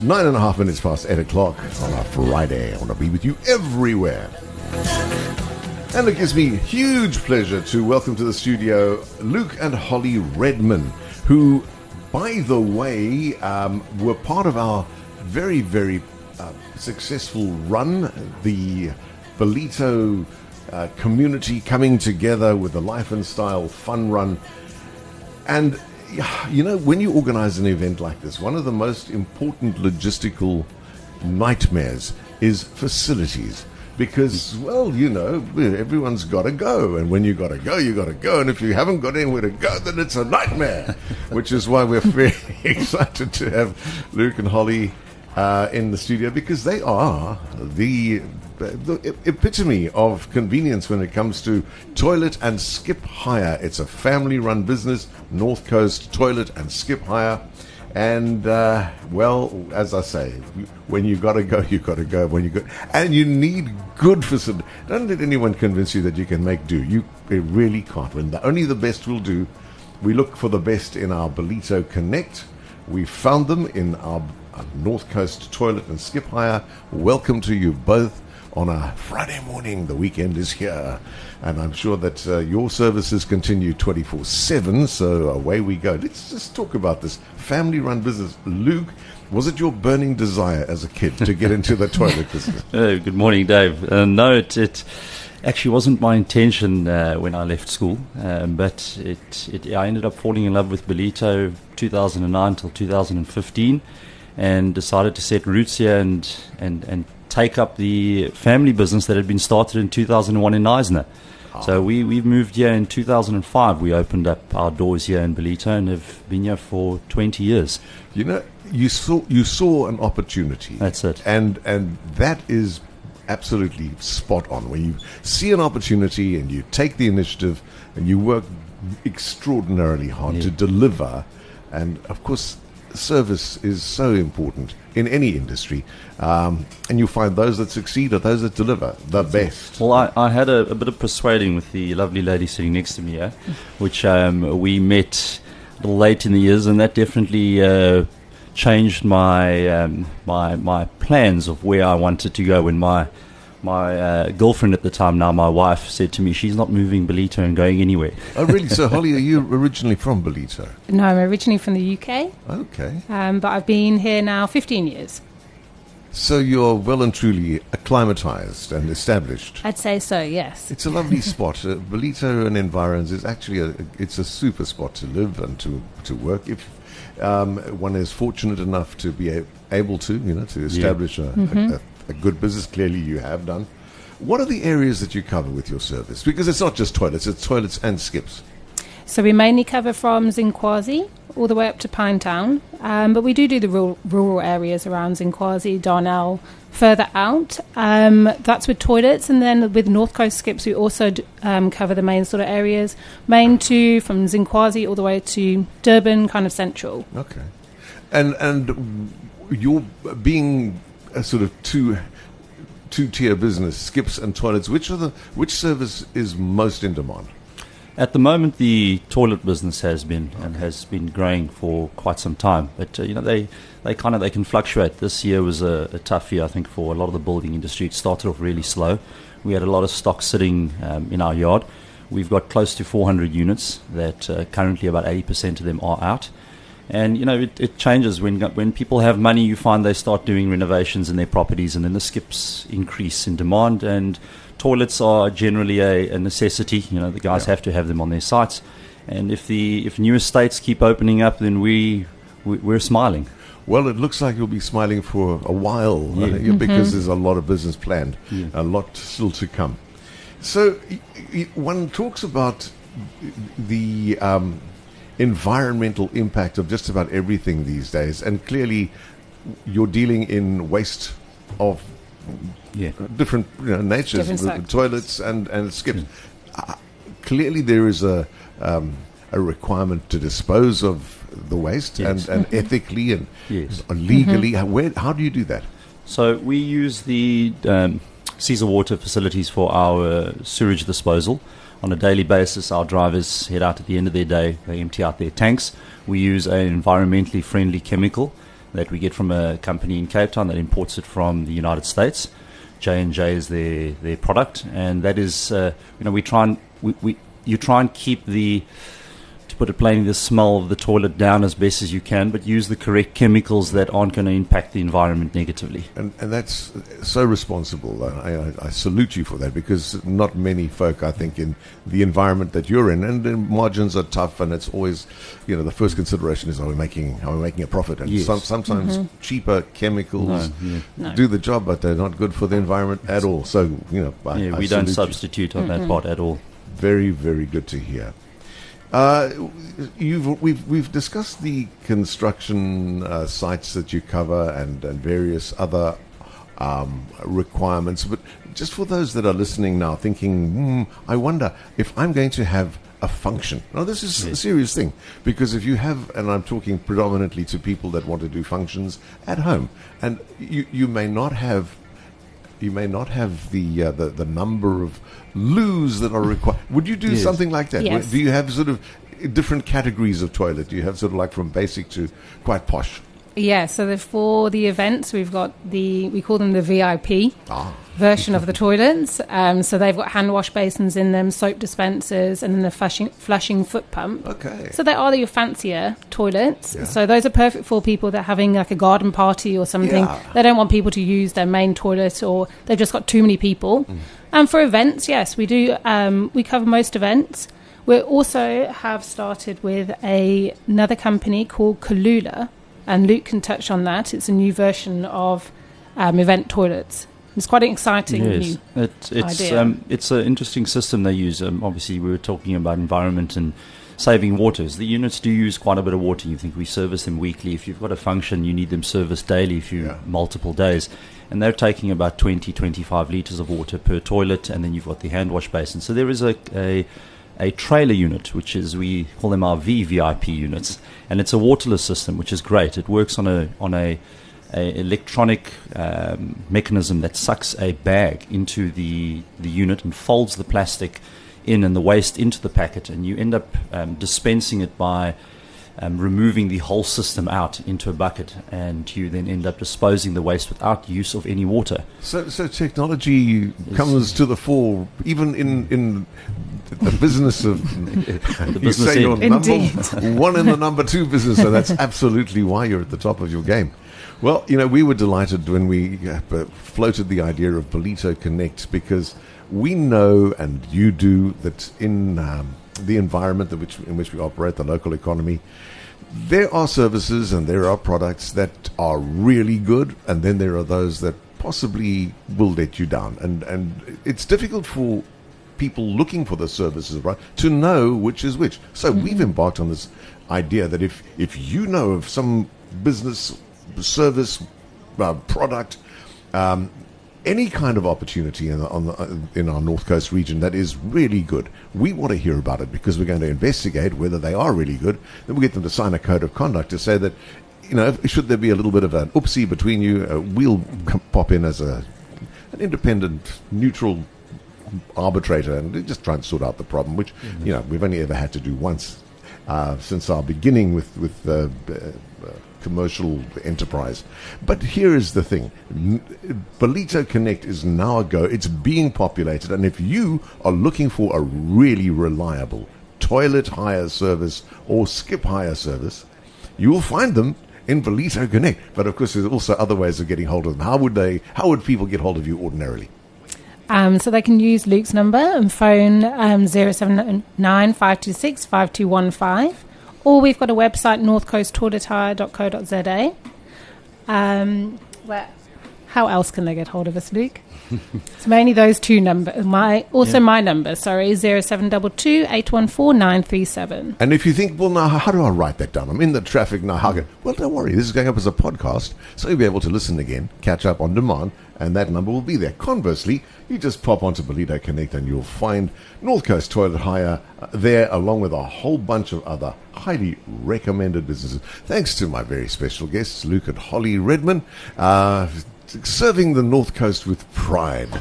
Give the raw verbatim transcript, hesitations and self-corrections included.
Nine and a half minutes past eight o'clock on a Friday. I want to be with you everywhere. And it gives me huge pleasure to welcome to the studio Luke and Holly Redman, who, by the way, um, were part of our very, very uh, successful run, the Ballito uh, community coming together with the Life and Style Fun Run. And you know, when you organize an event like this, one of the most important logistical nightmares is facilities. Because, well, you know, everyone's got to go. And when you got to go, you got to go. And if you haven't got anywhere to go, then it's a nightmare. Which is why we're very excited to have Luke and Holly uh, in the studio, because they are the... the epitome of convenience when it comes to toilet and skip hire. It's a family-run business, North Coast Toilet and Skip Hire. And, uh, well, as I say, when you got to go, you got to go. When you go, and you need good facility. Don't let anyone convince you that you can make do. You really can't. When the, only the best will do. We look for the best in our Ballito Connect. We found them in our, our North Coast Toilet and Skip Hire. Welcome to you both. On a Friday morning, the weekend is here, and I'm sure that uh, your services continue twenty-four seven, so away we go. Let's just talk about this family-run business. Luke, was it your burning desire as a kid to get into the toilet business? Uh, good morning, Dave. Uh, no, it, it actually wasn't my intention uh, when I left school, um, but it, it, I ended up falling in love with Ballito two thousand nine till two thousand fifteen, and decided to set roots here and and and take up the family business that had been started in two thousand one in Knysna. Oh. So we, we moved here in two thousand five. We opened up our doors here in Ballito and have been here for twenty years. You know, you saw you saw an opportunity. That's it. And and that is absolutely spot on. When you see an opportunity and you take the initiative and you work extraordinarily hard yeah. to deliver, and of course service is so important in any industry, um, and you find those that succeed are those that deliver the best. Well, I, I had a, a bit of persuading with the lovely lady sitting next to me here, which um, we met a little late in the years, and that definitely uh, changed my um, my my plans of where I wanted to go. When my my uh, girlfriend at the time, now my wife, said to me, she's not moving Ballito and going anywhere. Oh, really? So, Holly, are you originally from Ballito? No, I'm originally from the U K. Okay. Um, but I've been here now fifteen years. So you're well and truly acclimatized and established. I'd say so, yes. It's a lovely spot. Uh, Ballito and environs is actually a, it's a super spot to live and to to work. If um, one is fortunate enough to be a, able to, you know, to establish yeah. a, mm-hmm. a, a a good business. Clearly you have done. What are the areas that you cover with your service? Because it's not just toilets, it's toilets and skips. So we mainly cover from Zinkwazi all the way up to Pinetown, um, but we do do the rural, rural areas around Zinkwazi, Darnell, further out. Um, that's with toilets, and then with North Coast Skips we also do, um, cover the main sort of areas, main to from Zinkwazi all the way to Durban, kind of central. Okay. And, and you're being a sort of two two tier business, skips and toilets. Which are the which service is most in demand? At the moment, the toilet business has been and has been growing for quite some time. But uh, you know, they they kind of they can fluctuate. This year was a, a tough year, I think, for a lot of the building industry. It started off really slow. We had a lot of stock sitting um, in our yard. We've got close to four hundred units that uh, currently about eighty percent of them are out. And, you know, it, it changes. When when people have money, you find they start doing renovations in their properties, and then the skips increase in demand. And toilets are generally a, a necessity. You know, the guys yeah. have to have them on their sites. And if the if new estates keep opening up, then we, we, we're smiling. Well, it looks like you'll be smiling for a while yeah. uh, mm-hmm. because there's a lot of business planned, yeah. a lot still to come. So y- y- one talks about the... Um, environmental impact of just about everything these days, and clearly you're dealing in waste of yeah. different you know, natures, different toilets and, and skips. Mm. Uh, clearly there is a um, a requirement to dispose of the waste yes. and, and mm-hmm. ethically and yes. legally. Mm-hmm. Where, how do you do that? So we use the um, Caesar Water facilities for our uh, sewage disposal. On a daily basis, our drivers head out at the end of their day. They empty out their tanks. We use an environmentally friendly chemical that we get from a company in Cape Town that imports it from the United States. J and J is their their product, and that is uh, you know we try and we, we you try and keep the, to put it plainly, the smell of the toilet down as best as you can, but use the correct chemicals that aren't going to impact the environment negatively. And, and that's so responsible. I, I, I salute you for that, because not many folk, I think, in the environment that you're in, and the margins are tough, and it's always, you know, the first consideration is, are we making, are we making a profit? And Yes. some, sometimes Mm-hmm. cheaper chemicals No, yeah. No. do the job, but they're not good for the environment at all. So, you know, I, Yeah, I we don't salute you. substitute on that part at all. Very, very good to hear. Uh, you've we've we've discussed the construction uh, sites that you cover, and, and various other um, requirements. But just for those that are listening now, thinking, hmm, I wonder if I'm going to have a function. Now, this is a Yes. serious thing, because if you have, and I'm talking predominantly to people that want to do functions at home, and you you may not have. You may not have the, uh, the the number of loos that are required. Would you do Yes. something like that? Yes. Do you have sort of different categories of toilet? Do you have sort of like from basic to quite posh? Yeah, so the, for the events, we've got the, we call them the V I P Ah, version of the toilets. Um, so they've got hand wash basins in them, soap dispensers, and then the flushing, flushing foot pump. okay. So they are your fancier toilets. Yeah. So those are perfect for people that are having like a garden party or something. Yeah. They don't want people to use their main toilet, or they've just got too many people. Mm. And for events, yes, we do. Um, we cover most events. We also have started with a, another company called Kalula, and Luke can touch on that. It's a new version of um, event toilets. It's quite an exciting Yes, new. it, it's idea. um, it's an interesting system they use. Um, obviously, we were talking about environment and saving waters. The units do use quite a bit of water. You think we service them weekly. If you've got a function, you need them serviced daily if you Yeah. multiple days. And they're taking about twenty, twenty-five litres of water per toilet, and then you've got the hand wash basin. So there is a, a a trailer unit, which is, we call them our V V I P units, and it's a waterless system, which is great. It works on a on a, a electronic um, mechanism that sucks a bag into the the unit and folds the plastic in and the waste into the packet, and you end up um, dispensing it by um, removing the whole system out into a bucket, and you then end up disposing the waste without use of any water. So, so technology comes to the fore, even in, in the business of The you business say you're end. number Indeed. one in the number two business, so that's absolutely why you're at the top of your game. Well, you know, we were delighted when we uh, floated the idea of Ballito Connect, because we know, and you do, that in um, the environment that which, in which we operate, the local economy, there are services and there are products that are really good, and then there are those that possibly will let you down. And, and it's difficult for people looking for the services, right, to know which is which. So we've embarked on this idea that if, if you know of some business, service, uh, product, um, any kind of opportunity in, the, on the, uh, in our North Coast region that is really good, we want to hear about it, because we're going to investigate whether they are really good. Then we'll get them to sign a code of conduct to say that, you know, if, should there be a little bit of an oopsie between you, uh, we'll come, pop in as a an independent, neutral arbitrator and just try and sort out the problem, which, mm-hmm. you know, we've only ever had to do once uh, since our beginning with, with uh, uh, commercial enterprise. But here is the thing. Ballito Connect is now a go. It's being populated, and if you are looking for a really reliable toilet hire service or skip hire service, you will find them in Ballito Connect. But of course, there's also other ways of getting hold of them. How would they? How would people get hold of you ordinarily? Um, so they can use Luke's number and phone um, zero seven nine, five two six, five two one five. Or we've got a website, north coast toilet hire dot co dot z a. Um, where, how else can they get hold of us, Luke? It's mainly those two numbers. My also Yeah. my number, sorry, zero seven two two, eight one four, nine three seven. And if you think, well, now, how do I write that down? I'm in the traffic now. How can, well, don't worry. This is going up as a podcast, so you'll be able to listen again, catch up on demand, and that number will be there. Conversely, you just pop onto Ballito Connect and you'll find North Coast Toilet Hire uh, there, along with a whole bunch of other highly recommended businesses. Thanks to my very special guests, Luke and Holly Redman, uh, serving the North Coast with pride.